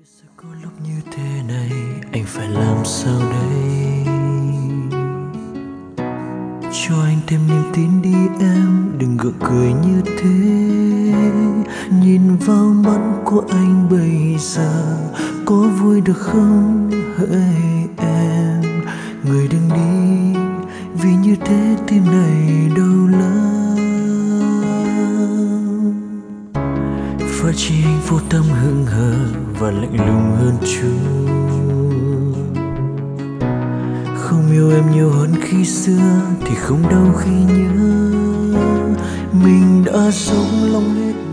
Sao có lúc như thế này anh phải làm sao đây? Cho anh thêm niềm tin đi em, đừng gượng cười như thế. Nhìn vào mắt của anh bây giờ, có vui được không hỡi em? Người đừng đi, vì như thế tim này đau lắm. Và chỉ anh vô tâm hững hờ và lạnh lùng hơn chút, không yêu em nhiều hơn khi xưa thì không đau khi nhớ. Mình đã sống lòng hết